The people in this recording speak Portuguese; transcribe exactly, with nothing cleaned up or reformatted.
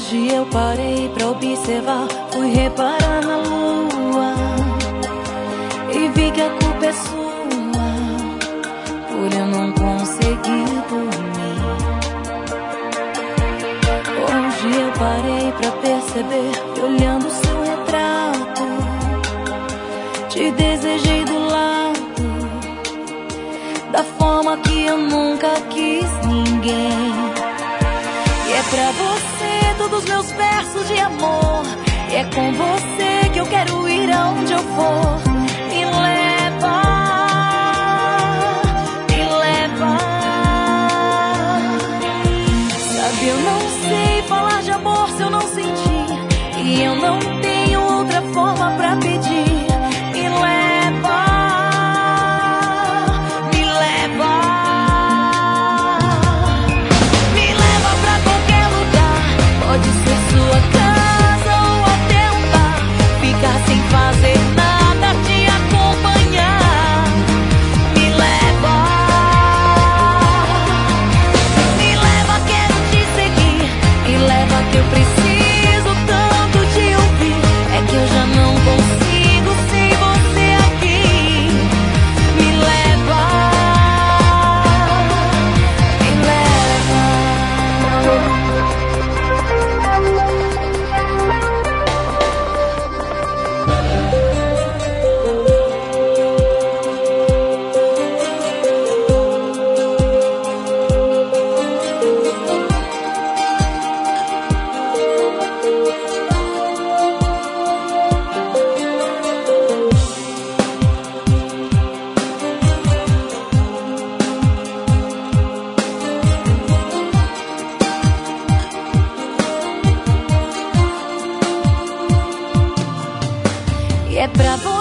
Hoje eu parei pra observar, fui reparar na lua e vi que a culpa é sua por eu não conseguir dormir. Hoje eu parei pra perceber que olhando seu retrato te desejei do lado da forma que eu nunca quis ninguém. E é pra você todos meus versos de amor, e é com você que eu quero ir aonde eu for. Me leva, me leva. Sabe, eu não sei falar de amor se eu não sentir, e eu não tenho outra forma pra pedir. Me leva, me leva. Me leva pra qualquer lugar, pode ser sua casa ou até um bar. Ficar sem fazer nada, te acompanhar. Me leva, me leva, quero te seguir. Me leva que eu preciso tanto te ouvir. É que eu já não consigo sem você aqui. Me leva, me leva. E é pra você